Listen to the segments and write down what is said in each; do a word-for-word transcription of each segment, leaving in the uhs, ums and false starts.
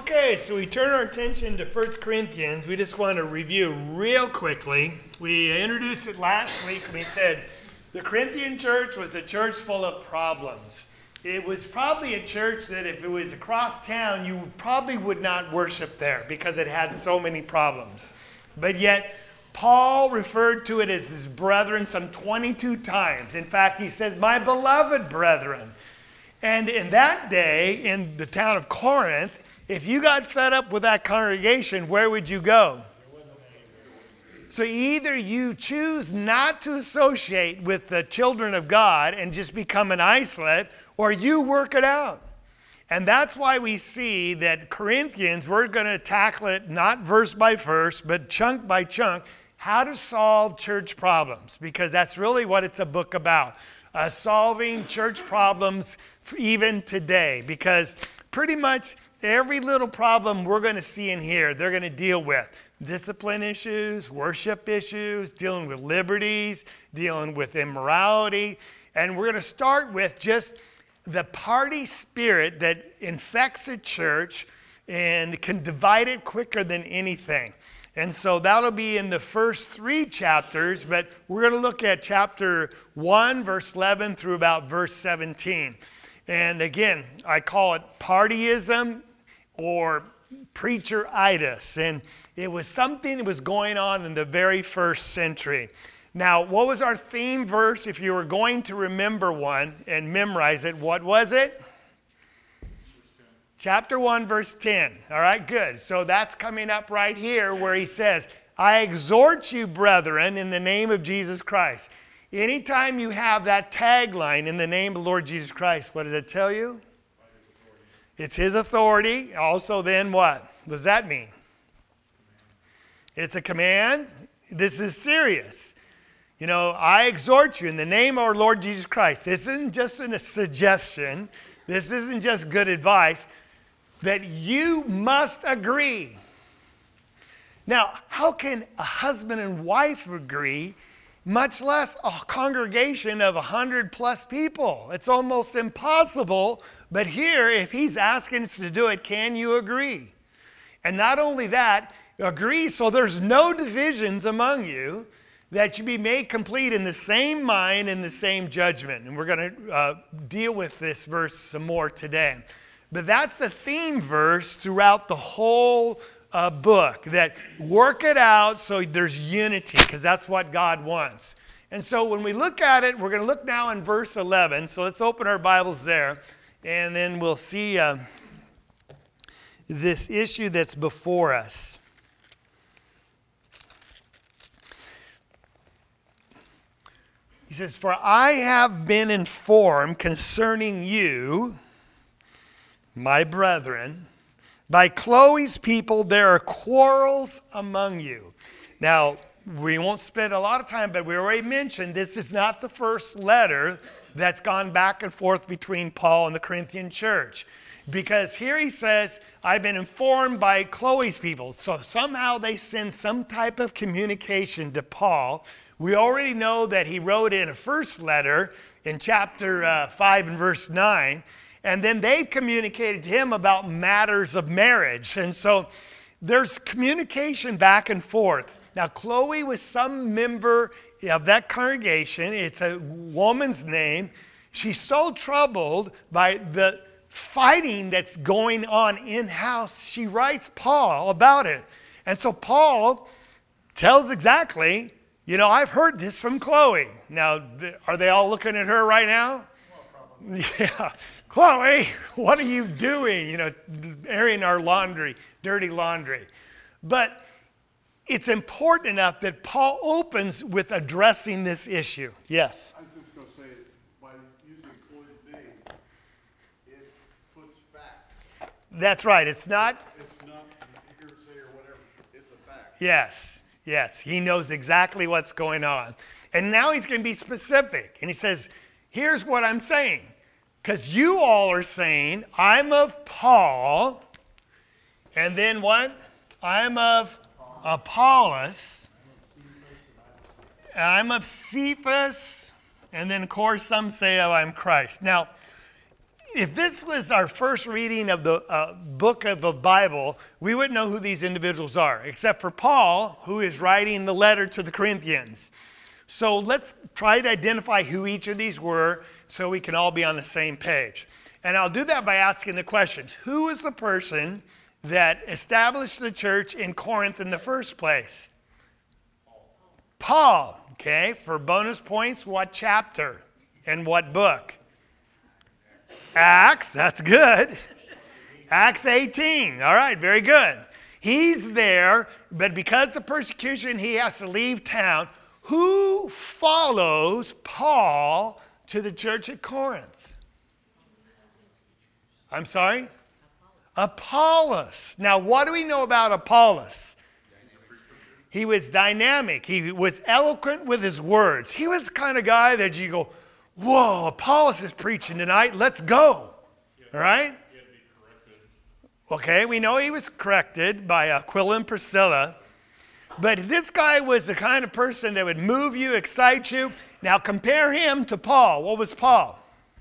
Okay, so we turn our attention to First Corinthians. We just want to review real quickly. We introduced it last week when we said the Corinthian church was a church full of problems. It was probably a church that if it was across town, you probably would not worship there because it had so many problems. But yet, Paul referred to it as his brethren some twenty-two times. In fact, he says, my beloved brethren. And in that day, in the town of Corinth, if you got fed up with that congregation, where would you go? So either you choose not to associate with the children of God and just become an isolate, or you work it out. And that's why we see that Corinthians, we're going to tackle it not verse by verse, but chunk by chunk, how to solve church problems, because that's really what it's a book about. Uh, solving church problems even today, because pretty much every little problem we're going to see in here, they're going to deal with. Discipline issues, worship issues, dealing with liberties, dealing with immorality. And we're going to start with just the party spirit that infects a church and can divide it quicker than anything. And so that'll be in the first three chapters, but we're going to look at chapter one, verse eleven through about verse seventeen. And again, I call it partyism or preacheritis. And it was something that was going on in the very first century. Now, what was our theme verse? If you were going to remember one and memorize it, what was it? Chapter one, verse ten. All right, good. So that's coming up right here where he says, I exhort you, brethren, in the name of Jesus Christ. Anytime you have that tagline, in the name of the Lord Jesus Christ, what does it tell you? It's his authority. Also then what? What does that mean? It's a command. This is serious. You know, I exhort you in the name of our Lord Jesus Christ. This isn't just a suggestion. This isn't just good advice. That you must agree. Now, how can a husband and wife agree, much less a congregation of a hundred plus people? It's almost impossible. But here, if he's asking us to do it, can you agree? And not only that, agree so there's no divisions among you, that you be made complete in the same mind and the same judgment. And we're going to uh, deal with this verse some more today. But that's the theme verse throughout the whole uh, book, that work it out so there's unity, because that's what God wants. And so when we look at it, we're going to look now in verse eleven. So let's open our Bibles there, and then we'll see uh, this issue that's before us. He says, for I have been informed concerning you, my brethren, by Chloe's people there are quarrels among you. Now, we won't spend a lot of time, but we already mentioned this is not the first letter that's gone back and forth between Paul and the Corinthian church. Because here he says, I've been informed by Chloe's people. So somehow they send some type of communication to Paul. We already know that he wrote in a first letter in chapter uh, five and verse nine. And then they've communicated to him about matters of marriage. And so there's communication back and forth. Now, Chloe was some member of that congregation. It's a woman's name. She's so troubled by the fighting that's going on in-house. She writes Paul about it. And so Paul tells exactly, you know, I've heard this from Chloe. Now, are they all looking at her right now? Well, yeah. Chloe, what are you doing? You know, airing our laundry, dirty laundry. But it's important enough that Paul opens with addressing this issue. Yes? I was just going to say, by using Chloe's name, it puts fact. That's right. It's not... It's not hearsay or whatever. It's a fact. Yes, yes. He knows exactly what's going on. And now he's going to be specific. And he says, here's what I'm saying. Because you all are saying, I'm of Paul, and then what? I'm of Apollos, and I'm of Cephas, and then of course some say, oh, I'm Christ. Now, if this was our first reading of the uh, book of the Bible, we wouldn't know who these individuals are, except for Paul, who is writing the letter to the Corinthians. So let's try to identify who each of these were so we can all be on the same page. And I'll do that by asking the questions. Who is the person that established the church in Corinth in the first place? Paul. Okay, for bonus points, what chapter and what book? Acts, that's good. Acts eighteen, all right, very good. He's there, but because of persecution, he has to leave town. Who follows Paul to the church at Corinth? I'm sorry? Apollos. Now, what do we know about Apollos? He was dynamic. He was eloquent with his words. He was the kind of guy that you go, whoa, Apollos is preaching tonight. Let's go. All right? Okay, we know he was corrected by Aquila and Priscilla. But this guy was the kind of person that would move you, excite you. Now compare him to Paul. What was Paul?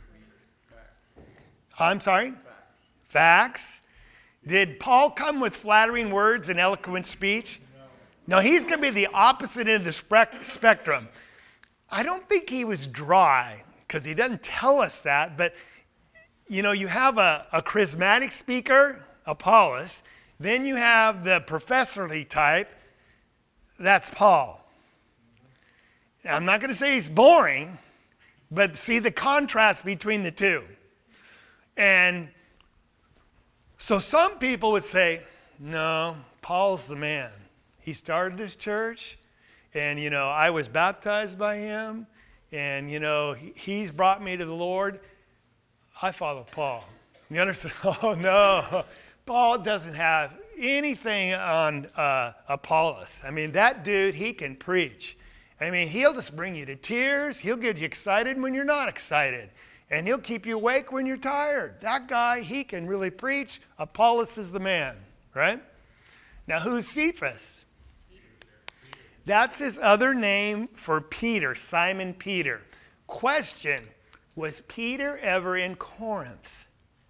I'm sorry? Facts. Did Paul come with flattering words and eloquent speech? No, he's going to be the opposite end of the spec- spectrum. I don't think he was dry, because he doesn't tell us that, but you know, you have a, a charismatic speaker, Apollos, then you have the professorly type, that's Paul. Now, I'm not going to say he's boring, but see the contrast between the two. And so some people would say, no, Paul's the man. He started this church, and, you know, I was baptized by him, and, you know, he, he's brought me to the Lord. I follow Paul. You understand? Oh, no. Paul doesn't have anything on uh, Apollos. I mean, that dude, he can preach. I mean, he'll just bring you to tears. He'll get you excited when you're not excited. And he'll keep you awake when you're tired. That guy, he can really preach. Apollos is the man, right? Now, who's Cephas? That's his other name for Peter, Simon Peter. Question, was Peter ever in Corinth?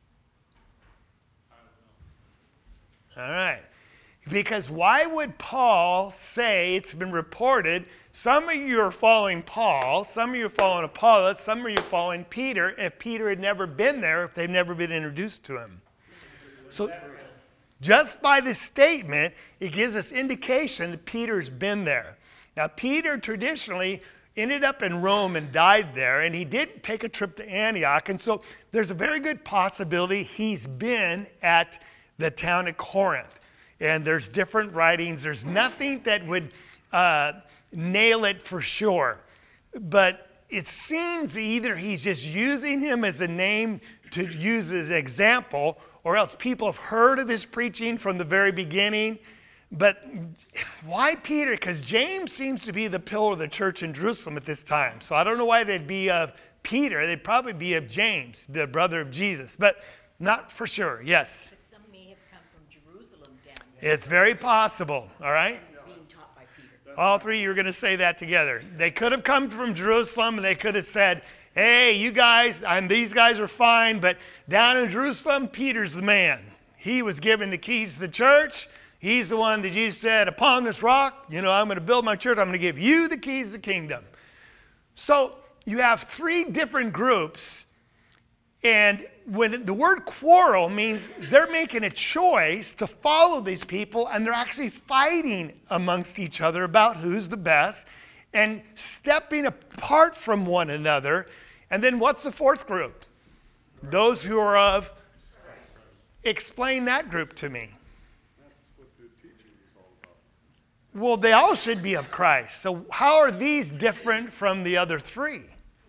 All right. Because why would Paul say, it's been reported, some of you are following Paul, some of you are following Apollos, some of you are following Peter, if Peter had never been there, if they've never been introduced to him. So just by this statement, it gives us indication that Peter's been there. Now, Peter traditionally ended up in Rome and died there, and he did take a trip to Antioch, and so there's a very good possibility he's been at the town of Corinth. And there's different writings. There's nothing that would uh, nail it for sure. But it seems either he's just using him as a name to use as an example, or else people have heard of his preaching from the very beginning. But why Peter? Because James seems to be the pillar of the church in Jerusalem at this time. So I don't know why they'd be of Peter. They'd probably be of James, the brother of Jesus. But not for sure. Yes? It's very possible, all right? Being taught by Peter. All three, you were going to say that together. They could have come from Jerusalem, and they could have said, hey, you guys, and these guys are fine, but down in Jerusalem, Peter's the man. He was given the keys to the church. He's the one that Jesus said, upon this rock, you know, I'm going to build my church. I'm going to give you the keys to the kingdom. So you have three different groups. And when the word quarrel means they're making a choice to follow these people, and they're actually fighting amongst each other about who's the best and stepping apart from one another. And then what's the fourth group? Those who are of, explain that group to me. That's what the teaching is all about. Well, they all should be of Christ. So how are these different from the other three?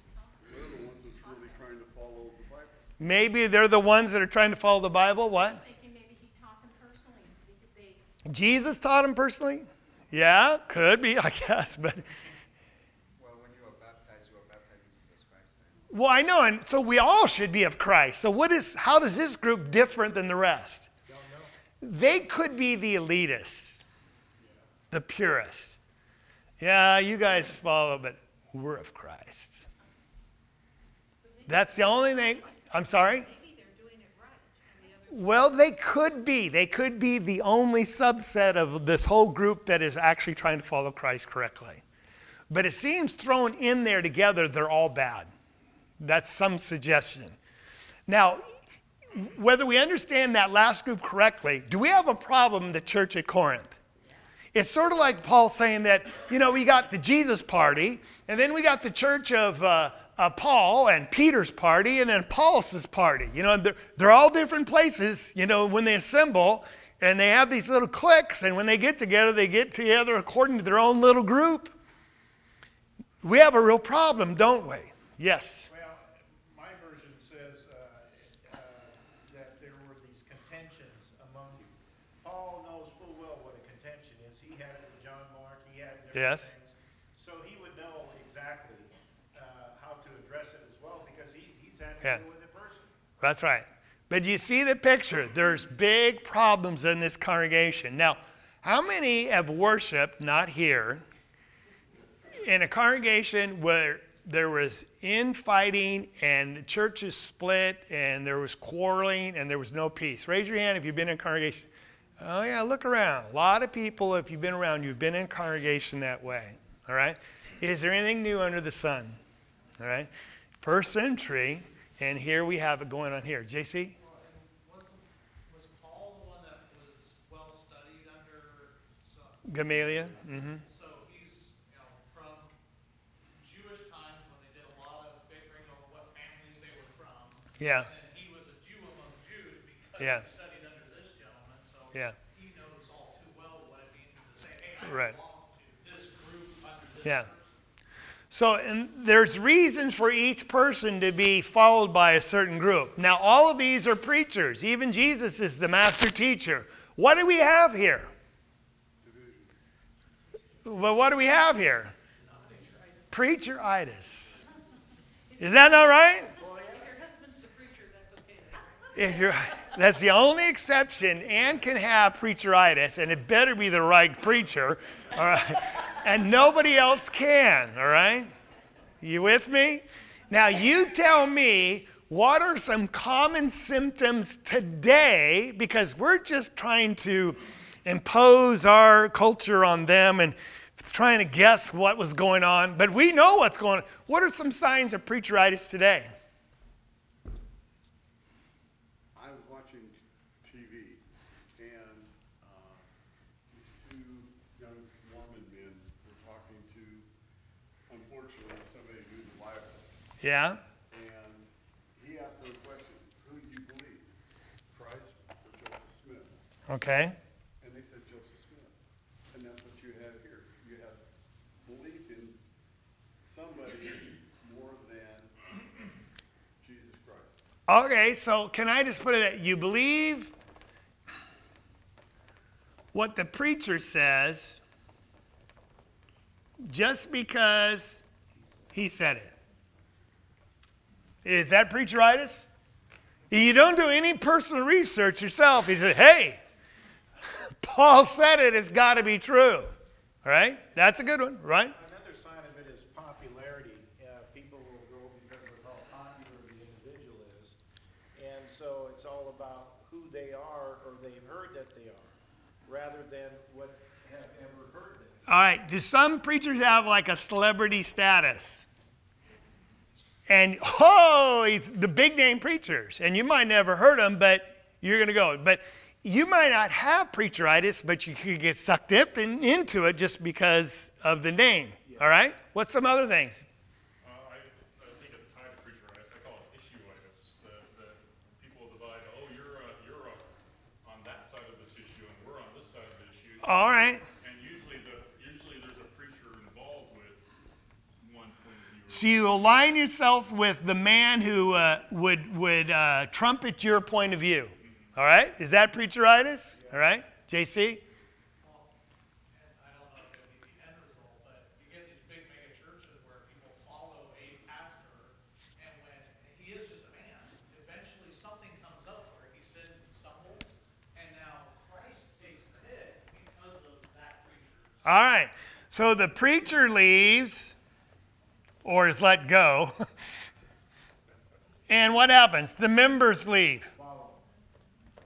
Maybe they're the ones that are trying to follow the Bible. What? Maybe he taught them personally. They, Jesus taught them personally? Yeah, could be, I guess. But well, when you are baptized, you are baptized in Jesus Christ. Then. well, I know, and so we all should be of Christ. So what is? How does this group different than the rest? Don't know. They could be the elitists, the purists. Yeah, you guys follow, but we're of Christ. That's the only thing. I'm sorry? maybe Well, they could be. They could be the only subset of this whole group that is actually trying to follow Christ correctly. But it seems thrown in there together, they're all bad. That's some suggestion. Now, whether we understand that last group correctly, do we have a problem in the church at Corinth? It's sort of like Paul saying that, you know, we got the Jesus party, and then we got the church of uh, uh, Paul and Peter's party, and then Apollos' party. You know, they're, they're all different places, you know, when they assemble, and they have these little cliques, and when they get together, they get together according to their own little group. We have a real problem, don't we? Yes. Well, my version says uh, uh, that there were these contentions among, Paul knows full well what a contention is. He had it with John Mark, he had different Yes. things. So he would know exactly uh, how to address it as well because he, he's had to Yeah. deal with it personally. That's right. But you see the picture. There's big problems in this congregation. Now, how many have worshiped, not here, in a congregation where there was infighting and the churches split and there was quarreling and there was no peace? Raise your hand if you've been in a congregation. Oh yeah, look around. A lot of people, if you've been around, you've been in a congregation that way. All right? Is there anything new under the sun? All right? First century, and here we have it going on here. J C? Well, and wasn't, was Paul the one that was well studied under some, Gamaliel? Mm-hmm. so he's, you know, from Jewish times when they did a lot of bickering over what families they were from. Yeah. And he was a Jew among Jews because Yeah. he studied under this gentleman, so Yeah. he knows all too well what it means to say, hey, I Right. belong to this group under this Yeah. person. So, and there's reasons for each person to be followed by a certain group. Now, all of these are preachers. Even Jesus is the master teacher. What do we have here? Well, what do we have here? Preacheritis. Is that not right? If your husband's the preacher, that's okay then, right? If you're, that's the only exception. Ann can have preacheritis, and it better be the right preacher, all right? And nobody else can, all right? You with me? Now, you tell me, what are some common symptoms today, because we're just trying to impose our culture on them and trying to guess what was going on, but we know what's going on. What are some signs of preacheritis today? I was watching T V, and uh, these two young Mormon men were talking to, unfortunately, somebody who knew the Bible. Yeah? And he asked them a question, who do you believe, Christ or Joseph Smith? Okay. And they said Joseph Smith. And that's what you have here. You have belief in somebody more than Jesus Christ. Okay, so can I just put it that you believe what the preacher says just because he said it? Is that preacheritis? You don't do any personal research yourself. He said, hey, Paul said it, it's got to be true. All right? That's a good one, right? Another sign of it is popularity. Uh, people will go because of how popular the individual is. And so it's all about who they are or they've heard that they are, rather than what have ever heard them. All right, do some preachers have like a celebrity status? And, oh, he's the big name preachers. And you might never heard them, but you're going to go. But you might not have preacheritis, but you could get sucked up in, into it just because of the name. All right? What's some other things? Uh, I, I think it's tied to preacheritis. I call it issueitis. That, that people divide, oh, you're, uh, you're uh, on that side of this issue, and we're on this side of the issue. All right. And usually, the, usually there's a preacher involved with one point of view. So you align yourself with the man who uh, would, would uh, trumpet your point of view. All right? Is that preacheritis? All right? J C? Well, and I don't know if it'd be the end result, but you get these big mega churches where people follow a pastor, and when he is just a man, eventually something comes up where he sins and stumbles, and now Christ takes the hit because of that preacher. All right. So the preacher leaves or is let go. And what happens? The members leave.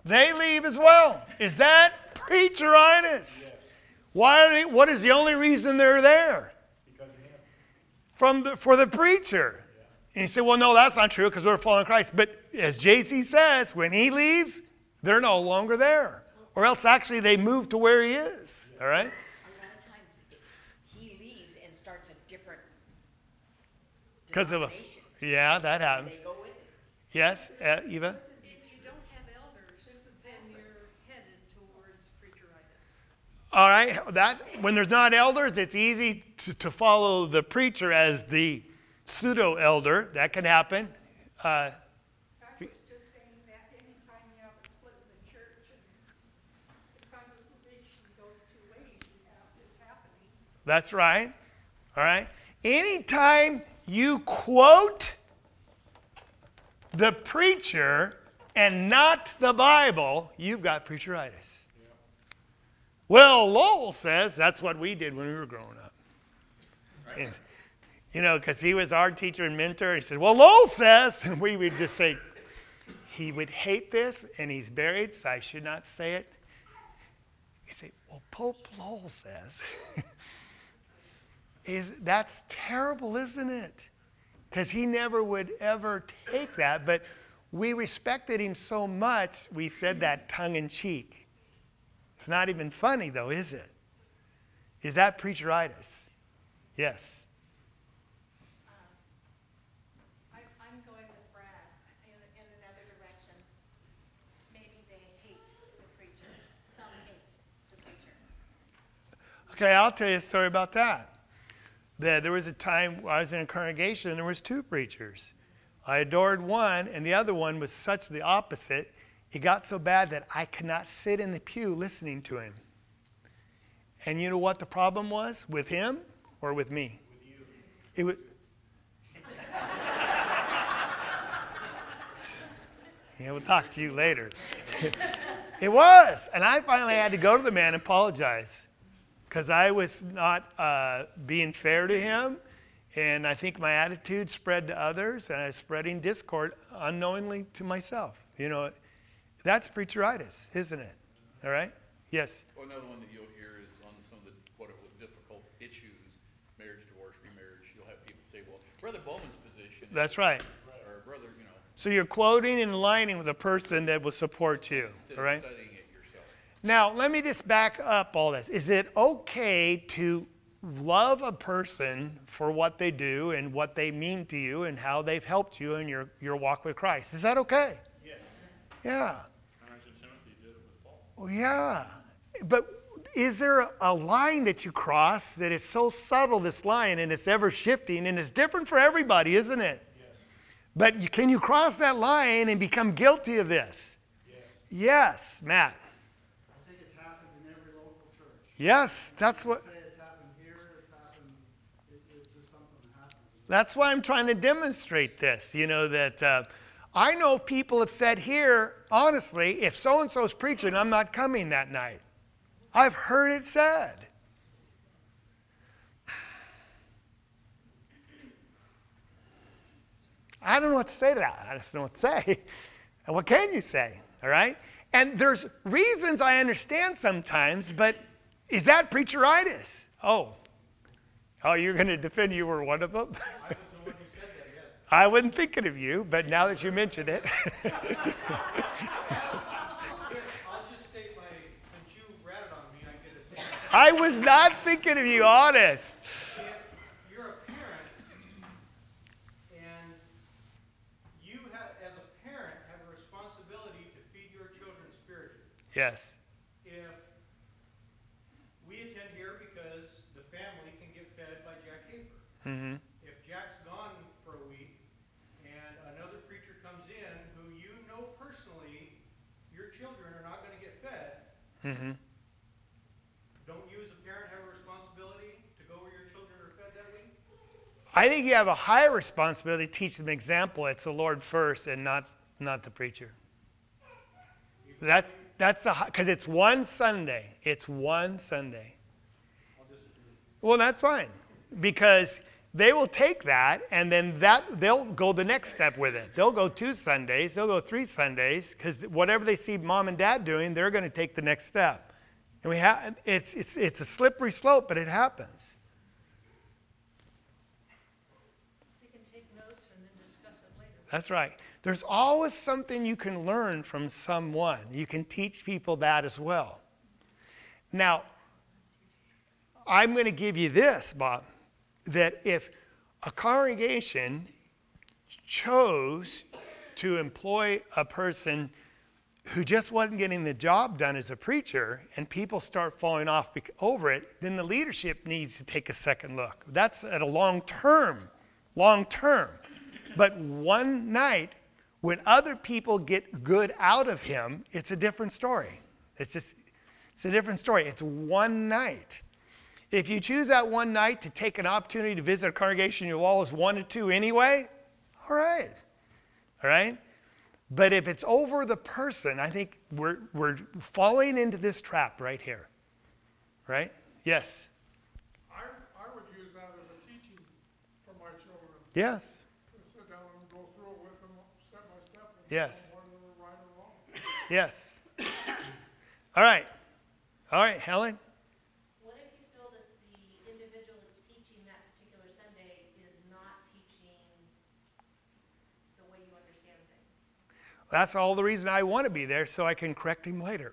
They leave as well. Is that preacheritis? Why are they, what is the only reason they're there? Because of him. From the, for the preacher. And you say, well, no, that's not true because we're following Christ. But as J C says, when he leaves, they're no longer there. Or else actually they move to where he is. All right? A lot of times he leaves and starts a different Because of a, denomination. yeah, that happens. They go with it. Yes, uh, Eva? If you don't have elders, then you're headed towards preacheritis. All right, that when there's not elders, it's easy to, to follow the preacher as the pseudo-elder. That can happen. Uh, I was just saying that anytime you have a split in the church and the congregation goes two ways, you have this happening. that's right. All right. Anytime you quote the preacher and not the Bible, you've got preacheritis. Well, Lowell says that's what we did when we were growing up. And, you know, because he was our teacher and mentor. He said, well, Lowell says, and we would just say, he would hate this, and he's buried, so I should not say it. You say, well, Pope Lowell says. Is that's terrible, isn't it? Because he never would ever take that, but we respected him so much, we said that tongue in cheek. It's not even funny, though, is it? Is that preacheritis? Yes. I, I'm going with Brad in, in another direction. Maybe they hate the preacher. Some hate the preacher. Okay, I'll tell you a story about that. That there was a time I was in a congregation and there was two preachers. I adored one, and the other one was such the opposite. It got so bad that I could not sit in the pew listening to him. And you know what the problem was? With him or with me? With you. It was. Yeah, we'll talk to you later. It was. And I finally had to go to the man and apologize because I was not uh, being fair to him. And I think my attitude spread to others, and I was spreading discord unknowingly to myself. You know, that's preacheritis, isn't it? All right? Yes? Well, another one that you'll hear is on some of the what are difficult issues, marriage, divorce, remarriage. You'll have people say, well, Brother Bowman's position. That's right. Or brother, you know. So you're quoting and aligning with a person that will support you. Instead All right? of studying it yourself. Now, let me just back up all this. Is it okay to love a person for what they do and what they mean to you and how they've helped you in your, your walk with Christ? Is that okay? Yes. Yeah. Actually, Timothy did it with Paul. Well, yeah. But is there a line that you cross that is so subtle, this line, and it's ever shifting, and it's different for everybody, isn't it? Yes. But you, can you cross that line and become guilty of this? Yes. Yes, Matt. I think it's happened in every local church. Yes, that's what. Say it's happened here, it's happened, it, it's just something that happens. That's why I'm trying to demonstrate this. You know, that uh, I know people have said here, honestly, if so-and-so's preaching, I'm not coming that night. I've heard it said. I don't know what to say to that. I just don't know what to say. And what can you say? All right? And there's reasons I understand sometimes, but is that preacheritis? Oh. Oh, you're going to defend you were one of them? I was the one who said that, yes. I wasn't thinking of you, but now that you mentioned it. I'll just state my, since you ratted on me, I get to say, I was not thinking of you, honest. if you're a parent, and you have, as a parent, have a responsibility to feed your children spiritually. Yes. If we attend here because the family can get fed by Jack Hafer. Mm-hmm. If Jack's gone for a week and another preacher comes in who you know personally, your children are not going to get fed, Mm-hmm. don't you as a parent have a responsibility to go where your children are fed that week? I think you have a higher responsibility to teach them example. It's the Lord first and not, not the preacher. That's, that's the, because it's one Sunday. It's one Sunday. Well, that's fine. Because they will take that, and then that they'll go the next step with it. They'll go two Sundays, they'll go three Sundays, because whatever they see mom and dad doing, they're going to take the next step. And we have it's it's it's a slippery slope, but it happens. You can take notes and then discuss it later. That's right. There's always something you can learn from someone. You can teach people that as well. Now, I'm going to give you this, Bob, that if a congregation chose to employ a person who just wasn't getting the job done as a preacher and people start falling off over it, then the leadership needs to take a second look. That's at a long term, long term. But one night, when other people get good out of him, it's a different story. It's just, it's a different story. It's one night. If you choose that one night to take an opportunity to visit a congregation you always wanted to anyway, all right, all right? But if it's over the person, I think we're, we're falling into this trap right here, right? Yes? I, I would use that as a teaching for my children. Yes. Sit down and go through it with them step by step. And Yes. tell them whether they're right or wrong. Yes. All right. All right, Helen? What if you feel that the individual that's teaching that particular Sunday is not teaching the way you understand things? That's all the reason I want to be there, so I can correct him later.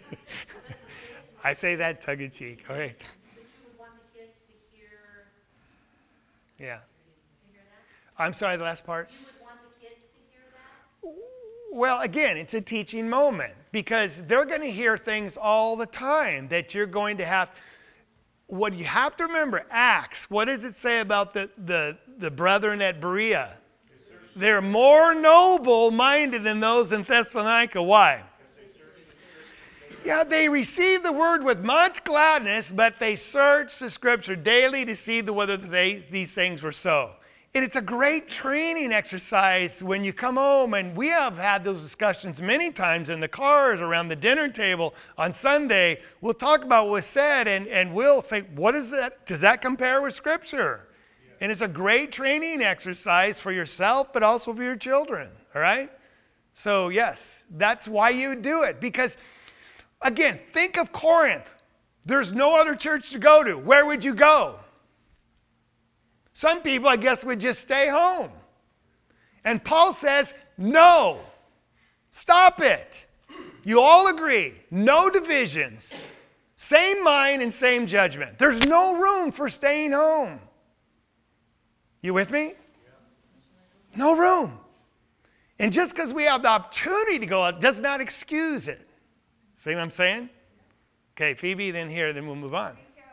I say that tongue in cheek. All right. But you would want the kids to hear, Yeah. to hear that? I'm sorry, the last part. You would want the kids to hear that? Well, again, it's a teaching moment because they're going to hear things all the time that you're going to have. What you have to remember, Acts, what does it say about the, the, the brethren at Berea? They're more noble-minded than those in Thessalonica. Why? Yeah, they received the word with much gladness, but they searched the scripture daily to see whether they, these things were so. And it's a great training exercise when you come home, and we have had those discussions many times in the cars, around the dinner table on Sunday. We'll talk about what was said, and, and we'll say, what is that? Does that compare with Scripture? Yeah. And it's a great training exercise for yourself, but also for your children, all right? So, yes, that's why you do it. Because, again, think of Corinth. There's no other church to go to. Where would you go? Some people, I guess, would just stay home. And Paul says, no, stop it. You all agree, no divisions, same mind and same judgment. There's no room for staying home. You with me? No room. And just because we have the opportunity to go out does not excuse it. See what I'm saying? Okay, Phoebe, then here, then we'll move on.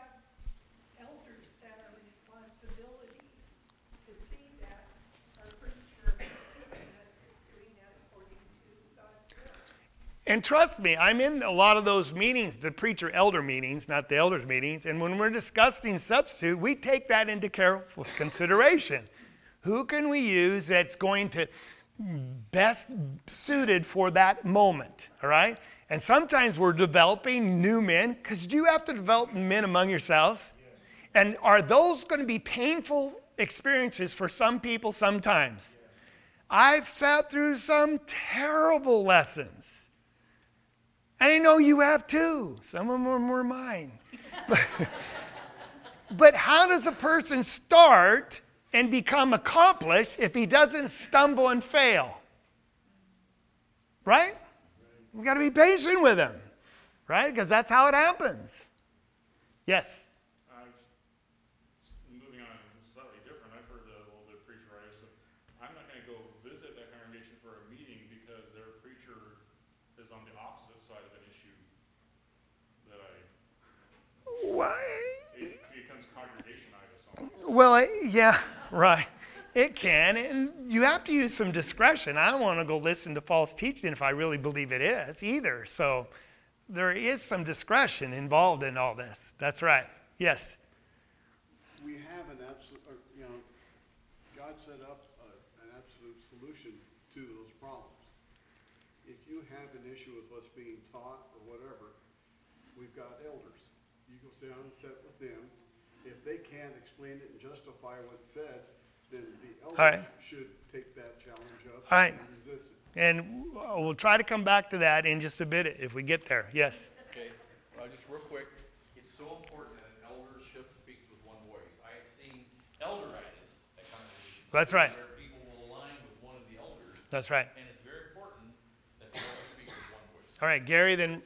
And trust me, I'm in a lot of those meetings, the preacher-elder meetings, not the elders meetings, and when we're discussing substitute, we take that into careful consideration. Who can we use that's going to best suited for that moment, all right? And sometimes we're developing new men, because you have to develop men among yourselves. And are those going to be painful experiences for some people sometimes? I've sat through some terrible lessons. And I know you have too. Some of them are more mine. But, but how does a person start and become accomplished if he doesn't stumble and fail? Right? We've got to be patient with him. Right? Because that's how it happens. Yes? Uh, moving on slightly different, I've heard the old preacher writer say, I'm not going to go visit that congregation for a meeting because their preacher is on the opposite side of an issue that I... Why? It becomes congregationitis almost. Well, yeah, right. It can, and you have to use some discretion. I don't want to go listen to false teaching if I really believe it is either. So there is some discretion involved in all this. That's right. Yes? We have an absolute, or, you know, God set up a, an absolute solution to those problems. If you have an issue with what's being taught or whatever, we've got elders. You go sit down and sit with them, if they can't explain it and justify what's said, then the All right. elders should take that challenge up All right. and resist it. And we'll try to come back to that in just a bit if we get there. Yes. Okay, uh, just real quick, it's so important that an eldership speaks with one voice. I have seen elderitis at congregations. That's right. Where people will align with one of the elders. That's right. And it's very important that the elder speaks with one voice. All right, Gary, then.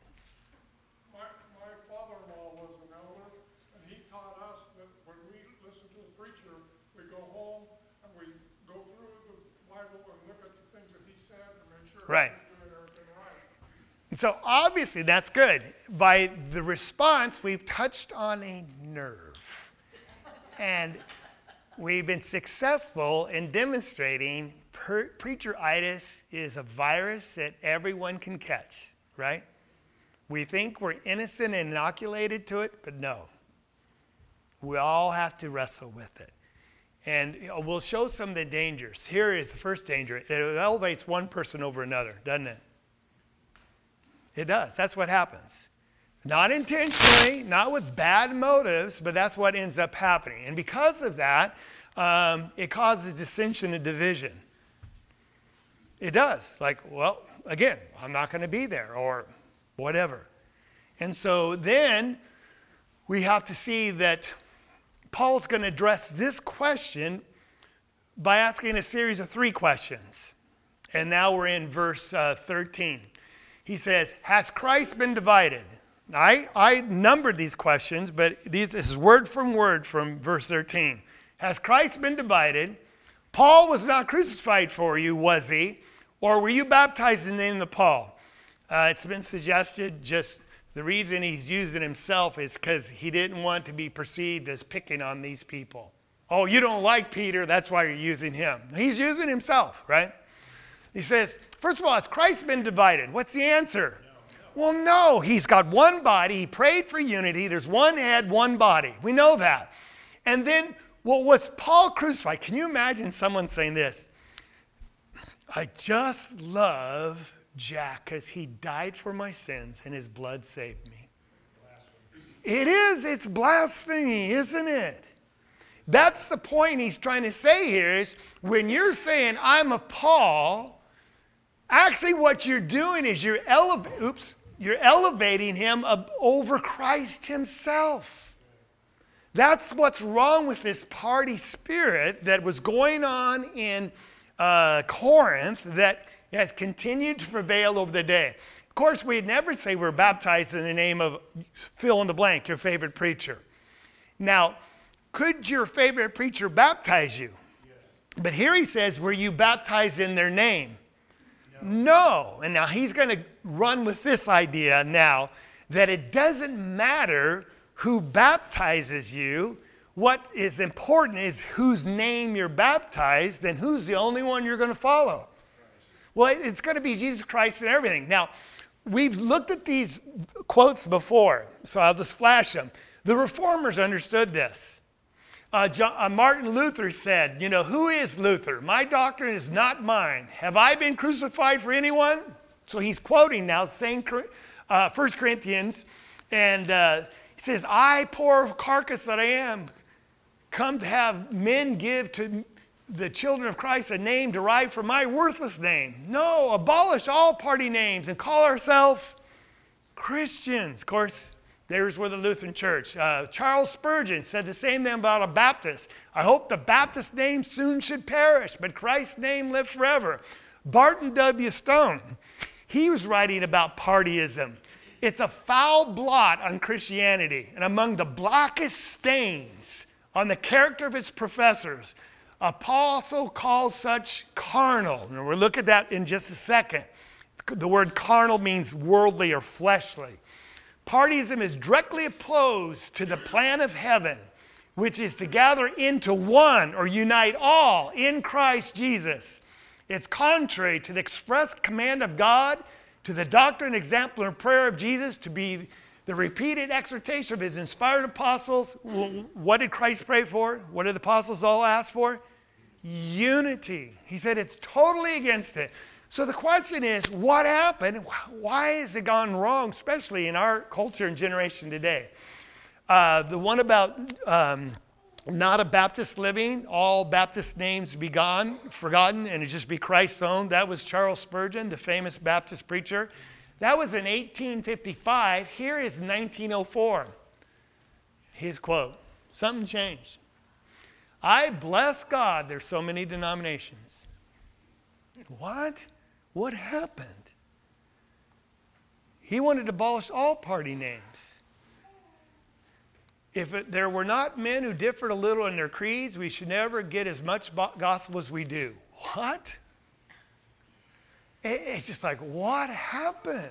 My, my father-in-law was an elder, and he taught us that when we listen to the preacher, we go home and we go through the Bible and look at the things that he said and make sure Right. we're doing everything right. And so obviously that's good. By the response, we've touched on a nerve. And we've been successful in demonstrating per- preacheritis is a virus that everyone can catch, right? We think we're innocent and inoculated to it, but no. We all have to wrestle with it. And you know, we'll show some of the dangers. Here is the first danger. It elevates one person over another, doesn't it? It does. That's what happens. Not intentionally, not with bad motives, but that's what ends up happening. And because of that, um, it causes dissension and division. It does. Like, well, again, I'm not going to be there or whatever. And so then we have to see that Paul's going to address this question by asking a series of three questions. And now we're in verse uh, thirteen. He says, has Christ been divided? I, I numbered these questions, but these, this is word from word from verse thirteen. Has Christ been divided? Paul was not crucified for you, was he? Or were you baptized in the name of Paul? Uh, it's been suggested just the reason he's using himself is because he didn't want to be perceived as picking on these people. Oh, you don't like Peter, that's why you're using him. He's using himself, right? He says, first of all, has Christ been divided? What's the answer? No, no. Well, no. He's got one body. He prayed for unity. There's one head, one body. We know that. And then, well, was Paul crucified? Can you imagine someone saying this? I just love Jack because he died for my sins and his blood saved me. It is. It's blasphemy, isn't it? That's the point he's trying to say here is when you're saying I'm of Paul, actually what you're doing is you're, eleva- oops, you're elevating him ab- over Christ himself. That's what's wrong with this party spirit that was going on in uh, Corinth that has continued to prevail over the day. Of course, we'd never say we're baptized in the name of fill in the blank, your favorite preacher. Now, could your favorite preacher baptize you? Yes. But here he says, were you baptized in their name? No. no. And now he's going to run with this idea now that it doesn't matter who baptizes you. What is important is whose name you're baptized and who's the only one you're going to follow. Well, it's going to be Jesus Christ and everything. Now, we've looked at these quotes before, so I'll just flash them. The Reformers understood this. Uh, John, uh, Martin Luther said, you know, who is Luther? My doctrine is not mine. Have I been crucified for anyone? So he's quoting now, saying uh, First Corinthians, and uh, he says, I, poor carcass that I am, come to have men give to the children of Christ a name derived from my worthless name. No, abolish all party names and call ourselves Christians. Of course, there's where the Lutheran Church. Uh, Charles Spurgeon said the same thing about a Baptist. I hope the Baptist name soon should perish, but Christ's name live forever. Barton W. Stone, he was writing about partyism. It's a foul blot on Christianity, and among the blackest stains on the character of its professors, Apostle calls such carnal. And we'll look at that in just a second. The word carnal means worldly or fleshly. Partyism is directly opposed to the plan of heaven, which is to gather into one or unite all in Christ Jesus. It's contrary to the express command of God, to the doctrine, example, and prayer of Jesus, to be the repeated exhortation of his inspired apostles. What did Christ pray for? What did the apostles all ask for? Unity. He said it's totally against it. So the question is, what happened? Why has it gone wrong, especially in our culture and generation today? Uh, the one about um, not a Baptist living, all Baptist names be gone, forgotten, and it just be Christ's own. That was Charles Spurgeon, the famous Baptist preacher. That was in eighteen fifty-five. Here is nineteen oh four. His quote, something changed. I bless God there's so many denominations. What? What happened? He wanted to abolish all party names. If it, there were not men who differed a little in their creeds, we should never get as much gospel as we do. What? It, it's just like, what happened?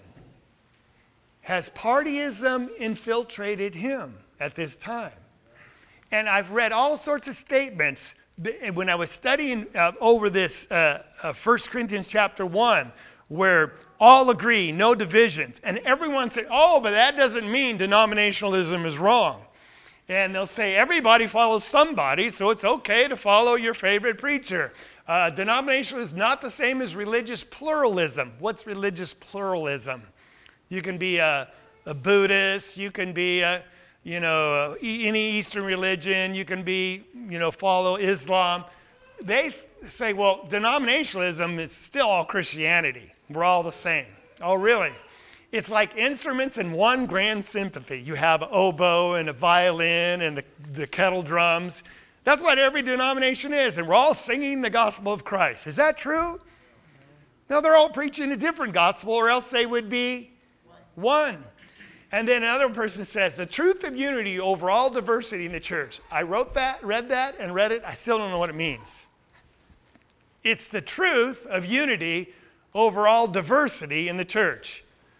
Has partyism infiltrated him at this time? And I've read all sorts of statements when I was studying uh, over this uh, uh, First Corinthians chapter one, where all agree, no divisions. And everyone said, oh, but that doesn't mean denominationalism is wrong. And they'll say everybody follows somebody, so it's okay to follow your favorite preacher. Uh, denominational is not the same as religious pluralism. What's religious pluralism? You can be a, a Buddhist, you can be a, you know, uh, any Eastern religion, you can be, you know, follow Islam. They say, well, denominationalism is still all Christianity. We're all the same. Oh, really? It's like instruments in one grand symphony. You have an oboe and a violin and the, the kettle drums. That's what every denomination is, and we're all singing the gospel of Christ. Is that true? No, they're all preaching a different gospel, or else they would be one. And then another person says, the truth of unity over all diversity in the church. I wrote that, read that, and read it. I still don't know what it means. It's the truth of unity over all diversity in the church.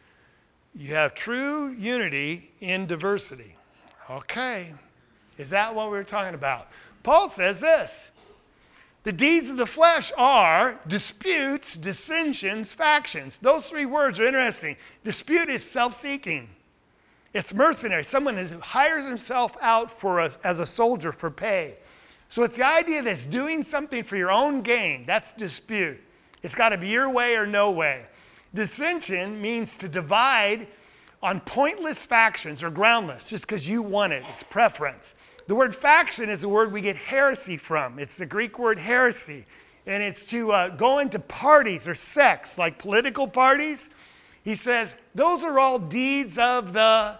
You have true unity in diversity. Okay. Is that what we were talking about? Paul says this. The deeds of the flesh are disputes, dissensions, factions. Those three words are interesting. Dispute is self-seeking. It's mercenary. Someone who hires himself out for us as a soldier for pay. So it's the idea that's doing something for your own gain. That's dispute. It's got to be your way or no way. Dissension means to divide on pointless factions or groundless, just because you want it. It's preference. The word faction is the word we get heresy from. It's the Greek word heresy. And it's to uh, go into parties or sects, like political parties. He says, those are all deeds of the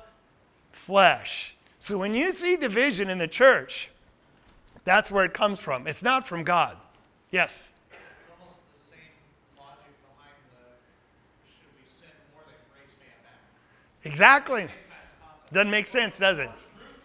flesh. So when you see division in the church, that's where it comes from. It's not from God. Yes? It's almost the same logic behind the should we sin more than grace may abound. Exactly. Doesn't make sense, does it?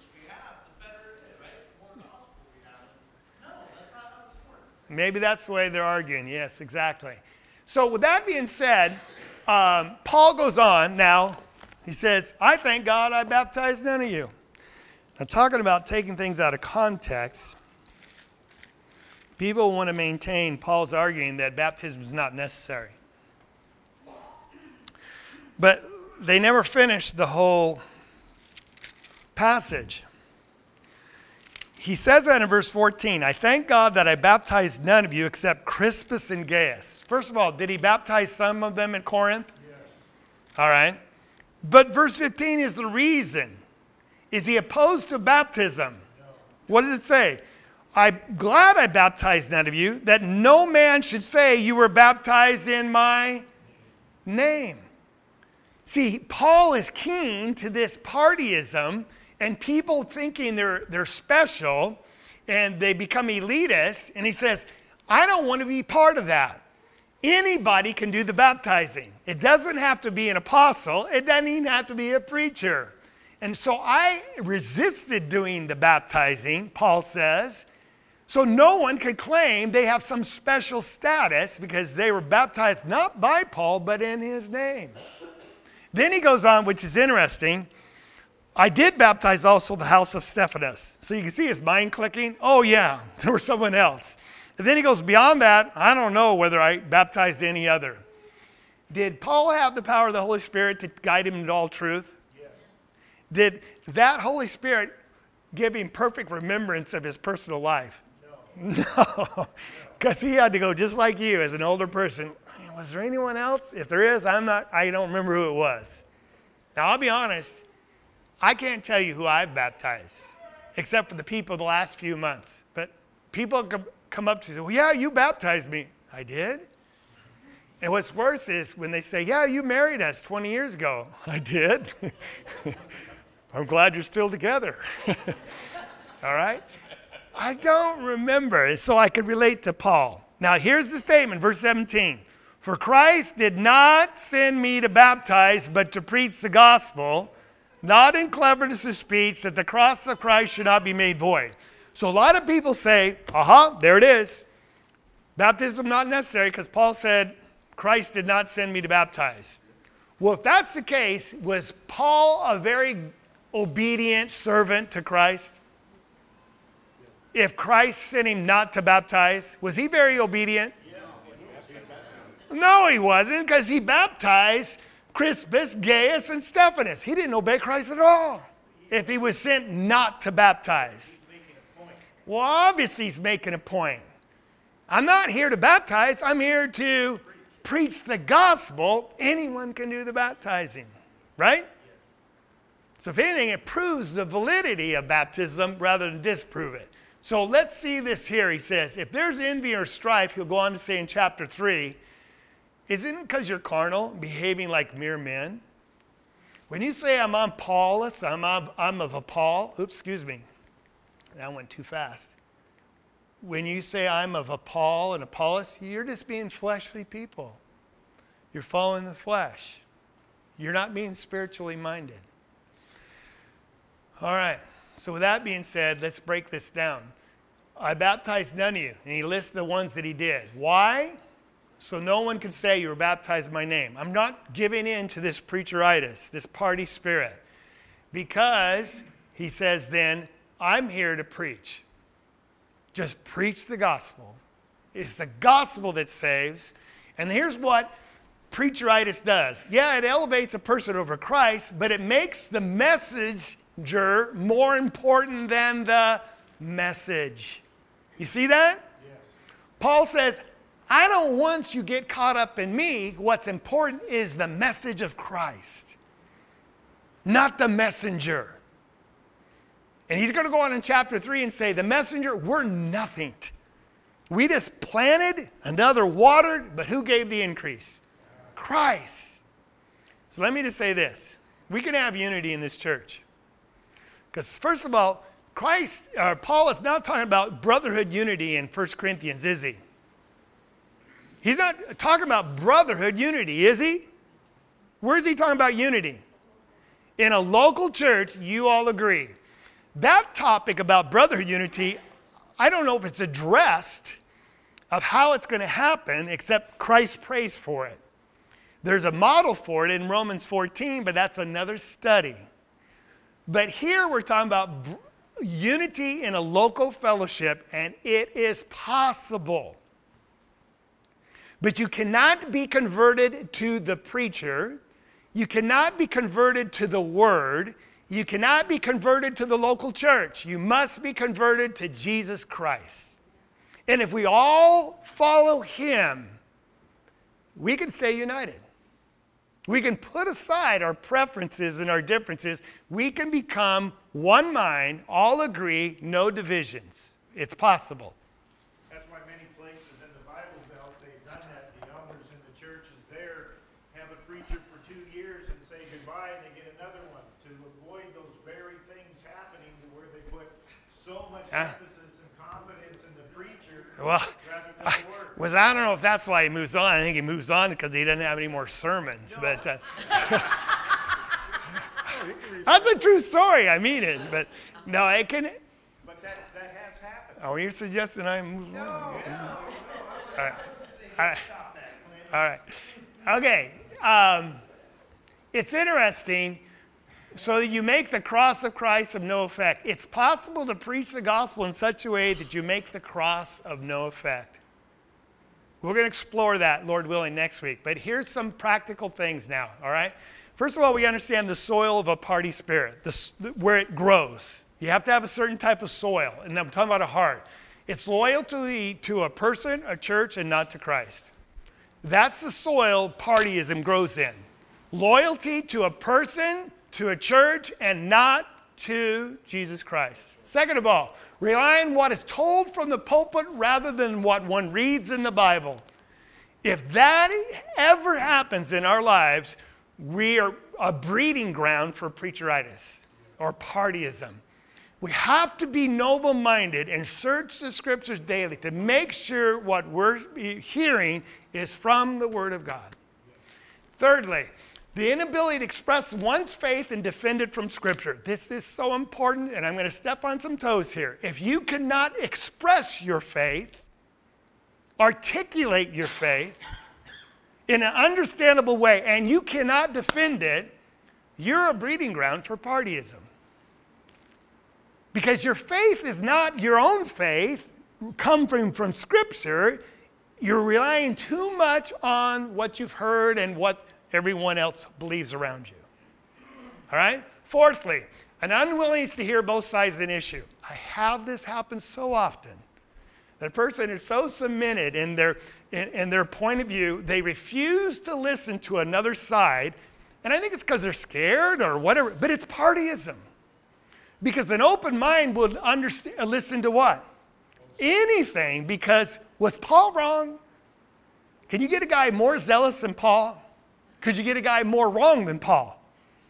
Maybe that's the way they're arguing. Yes, exactly. So with that being said, um, Paul goes on now. He says, I thank God I baptized none of you. Now, talking about taking things out of context, people want to maintain Paul's arguing that baptism is not necessary. But they never finish the whole passage. He says that in verse fourteen, I thank God that I baptized none of you except Crispus and Gaius. First of all, did he baptize some of them in Corinth? Yes. All right. But verse fifteen is the reason. Is he opposed to baptism? No. What does it say? I'm glad I baptized none of you, that no man should say you were baptized in my name. See, Paul is keen to this partyism and people thinking they're, they're special and they become elitist. And he says, I don't want to be part of that. Anybody can do the baptizing. It doesn't have to be an apostle. It doesn't even have to be a preacher. And so I resisted doing the baptizing, Paul says, so no one could claim they have some special status because they were baptized not by Paul, but in his name. Then he goes on, which is interesting. I did baptize also the house of Stephanas. So you can see his mind clicking. Oh yeah, there was someone else. And then he goes, beyond that, I don't know whether I baptized any other. Did Paul have the power of the Holy Spirit to guide him into all truth? Yes. Did that Holy Spirit give him perfect remembrance of his personal life? No. No. Because he had to go just like you as an older person. Was there anyone else? If there is, I'm not, I don't remember who it was. Now I'll be honest. I can't tell you who I've baptized, except for the people the last few months. But people come up to you and say, well, yeah, you baptized me. I did. And what's worse is when they say, yeah, you married us twenty years ago. I did. I'm glad you're still together. All right? I don't remember, so I could relate to Paul. Now, here's the statement, verse seventeen. For Christ did not send me to baptize, but to preach the gospel, not in cleverness of speech, that the cross of Christ should not be made void. So a lot of people say, aha, there it is. Baptism not necessary, because Paul said, Christ did not send me to baptize. Well, if that's the case, was Paul a very obedient servant to Christ? If Christ sent him not to baptize, was he very obedient? No, he wasn't, because he baptized Crispus, Gaius, and Stephanus. He didn't obey Christ at all if he was sent not to baptize. Well, obviously he's making a point. I'm not here to baptize. I'm here to preach the gospel. Anyone can do the baptizing, right? So if anything, it proves the validity of baptism rather than disprove it. So let's see this here. He says, if there's envy or strife, he'll go on to say in chapter three, isn't it because you're carnal, behaving like mere men? When you say I'm on Paulus, I'm of, I'm of a Paul, oops, excuse me, that went too fast. When you say I'm of a Paul and Apollos, you're just being fleshly people. You're following the flesh. You're not being spiritually minded. All right, so with that being said, let's break this down. I baptized none of you, and he lists the ones that he did. Why? So no one can say you were baptized in my name. I'm not giving in to this preacheritis, this party spirit, because he says then, I'm here to preach. Just preach the gospel. It's the gospel that saves. And here's what preacheritis does. Yeah, it elevates a person over Christ, but it makes the messenger more important than the message. You see that? Yes. Paul says, I don't want you to get caught up in me. What's important is the message of Christ, not the messenger. And he's going to go on in chapter three and say, the messenger, we're nothing. We just planted, another watered, but who gave the increase? Christ. So let me just say this. We can have unity in this church. Because first of all, Christ, or Paul is not talking about brotherhood unity in First Corinthians, is he? He's not talking about brotherhood unity, is he? Where is he talking about unity? In a local church, you all agree. That topic about brotherhood unity, I don't know if it's addressed of how it's going to happen, except Christ prays for it. There's a model for it in Romans fourteen, but that's another study. But here we're talking about br- unity in a local fellowship, and it is possible. But you cannot be converted to the preacher. You cannot be converted to the word. You cannot be converted to the local church. You must be converted to Jesus Christ. And if we all follow him, we can stay united. We can put aside our preferences and our differences. We can become one mind, all agree, no divisions. It's possible. That's why many places in the Bible Belt, they've done that. The elders in the churches there have a preacher for two years and say goodbye, and they get another one to avoid those very things happening to where they put so much Uh, emphasis and confidence in the preacher Well, rather than I, the word. was, I don't know if that's why he moves on. I think he moves on because he doesn't have any more sermons. No. But uh, that's a true story. I mean it. But no, it can. But that, that has happened. Oh, you're suggesting I move No, on? no, no. All right. All right. All right. Okay. Um, it's interesting. So that you make the cross of Christ of no effect. It's possible to preach the gospel in such a way that you make the cross of no effect. We're going to explore that, Lord willing, next week. But here's some practical things now, all right? First of all, we understand the soil of a party spirit, the, where it grows. You have to have a certain type of soil, and I'm talking about a heart. It's loyalty to a person, a church, and not to Christ. That's the soil partyism grows in. Loyalty to a person, to a church and not to Jesus Christ. Second of all, rely on what is told from the pulpit rather than what one reads in the Bible. If that ever happens in our lives, we are a breeding ground for preacheritis or partyism. We have to be noble-minded and search the scriptures daily to make sure what we're hearing is from the Word of God. Thirdly, the inability to express one's faith and defend it from Scripture. This is so important, and I'm going to step on some toes here. If you cannot express your faith, articulate your faith in an understandable way, and you cannot defend it, you're a breeding ground for partyism. Because your faith is not your own faith, come from, from Scripture. You're relying too much on what you've heard and what everyone else believes around you. All right? Fourthly, an unwillingness to hear both sides of an issue. I have this happen so often. That a person is so cemented in their, in, in their point of view, they refuse to listen to another side. And I think it's because they're scared or whatever, but it's partyism. Because an open mind would understand, listen to what? Anything, because was Paul wrong? Can you get a guy more zealous than Paul? Could you get a guy more wrong than Paul?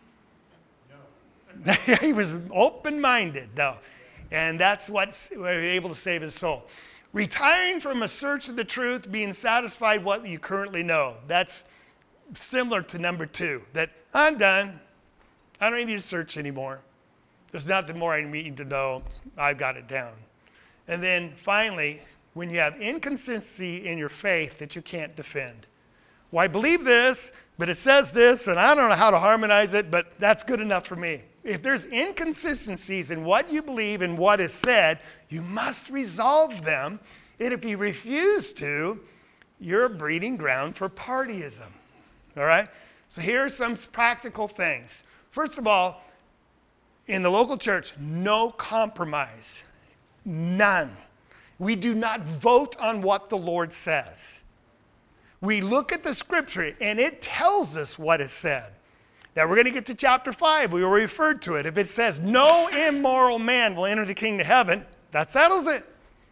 No. He was open-minded, though. And that's what's able to save his soul. Retiring from a search of the truth, being satisfied with what you currently know. That's similar to number two, that I'm done. I don't need to search anymore. There's nothing more I need to know. I've got it down. And then finally, when you have inconsistency in your faith that you can't defend. Well, I believe this, but it says this, and I don't know how to harmonize it, but that's good enough for me. If there's inconsistencies in what you believe and what is said, you must resolve them. And if you refuse to, you're a breeding ground for partyism. All right? So here are some practical things. First of all, in the local church, no compromise. None. We do not vote on what the Lord says. We look at the scripture and it tells us what is said. Now we're going to get to chapter five. We already referred to it. If it says no immoral man will enter the kingdom of heaven, that settles it.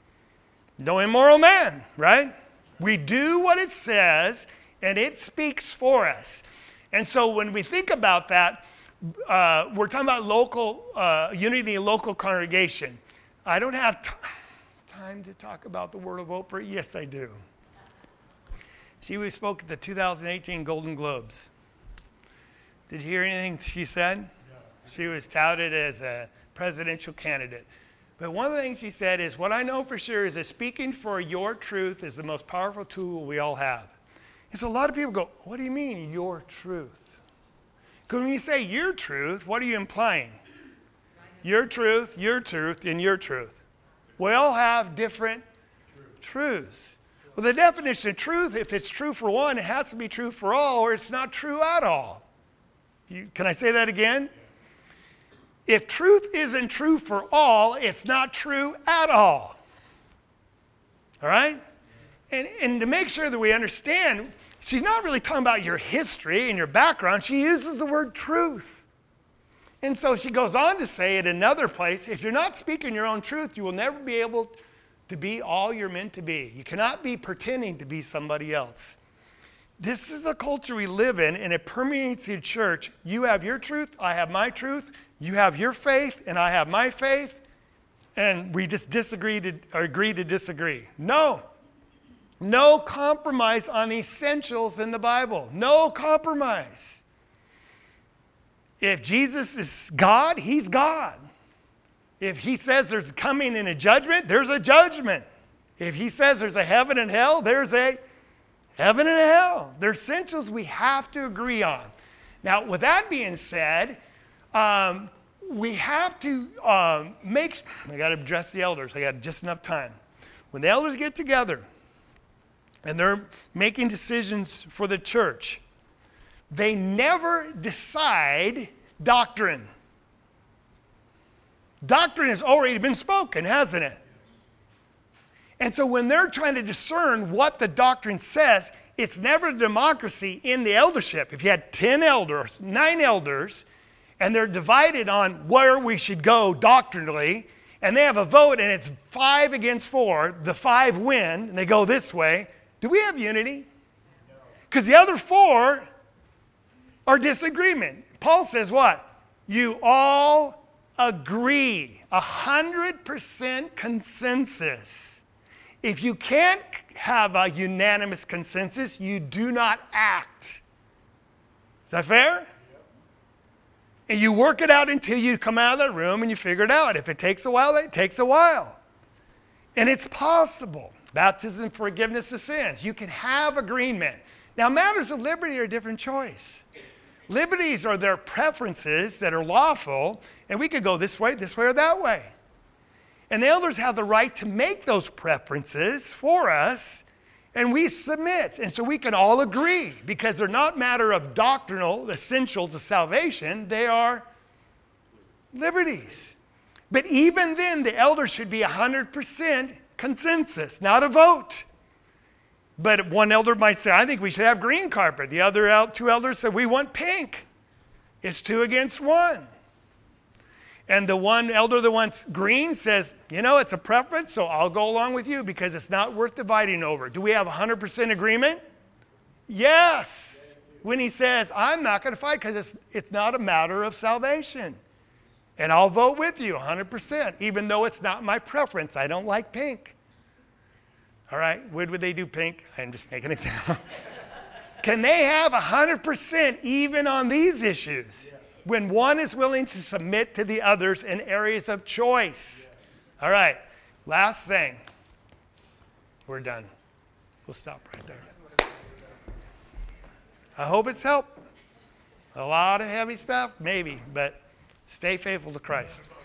No immoral man, right? We do what it says and it speaks for us. And so when we think about that, uh, we're talking about local uh, unity, local congregation. I don't have t- time to talk about the word of Oprah. Yes, I do. She spoke at the two thousand eighteen Golden Globes. Did you hear anything she said? No. She was touted as a presidential candidate. But one of the things she said is, what I know for sure is that speaking for your truth is the most powerful tool we all have. And so a lot of people go, what do you mean, your truth? Because when you say your truth, what are you implying? Your truth, your truth, and your truth. We all have different truths. Well, the definition of truth, if it's true for one, it has to be true for all, or it's not true at all. You, can I say that again? If truth isn't true for all, it's not true at all. All right? And, and to make sure that we understand, she's not really talking about your history and your background. She uses the word truth. And so she goes on to say in another place, if you're not speaking your own truth, you will never be able to be all you're meant to be. You cannot be pretending to be somebody else. This is the culture we live in, and it permeates the church. You have your truth, I have my truth. You have your faith, and I have my faith. And we just disagree to, or agree to disagree. No. No compromise on essentials in the Bible. No compromise. If Jesus is God, he's God. If he says there's coming in a judgment, there's a judgment. If he says there's a heaven and hell, there's a heaven and a hell. They're essentials we have to agree on. Now, with that being said, um, we have to um, make, I got to address the elders. I got just enough time. When the elders get together and they're making decisions for the church, they never decide doctrine. Doctrine has already been spoken, hasn't it? And so when they're trying to discern what the doctrine says, it's never a democracy in the eldership. If you had ten elders, nine elders, and they're divided on where we should go doctrinally, and they have a vote and it's five against four, the five win, and they go this way, do we have unity? Because the other four are disagreement. Paul says what? You all agree, a hundred percent consensus. If you can't have a unanimous consensus, you do not act. Is that fair? And you work it out until you come out of that room and you figure it out. If it takes a while, it takes a while. And it's possible. Baptism, forgiveness of sins. You can have agreement. Now, matters of liberty are a different choice. Liberties are their preferences that are lawful, and we could go this way, this way, or that way. And the elders have the right to make those preferences for us, and we submit. And so we can all agree, because they're not matter of doctrinal essentials of salvation. They are liberties. But even then, the elders should be one hundred percent consensus, not a vote. But one elder might say, I think we should have green carpet. The other el- two elders said, we want pink. It's two against one. And the one elder that wants green says, you know, it's a preference, so I'll go along with you because it's not worth dividing over. Do we have one hundred percent agreement? Yes. When he says, I'm not going to fight because it's, it's not a matter of salvation. And I'll vote with you one hundred percent, even though it's not my preference. I don't like pink. All right, would, would they do pink? I'm just making an example. Can they have one hundred percent even on these issues? When one is willing to submit to the others in areas of choice. All right, last thing. We're done. We'll stop right there. I hope it's helped. A lot of heavy stuff, maybe, but stay faithful to Christ.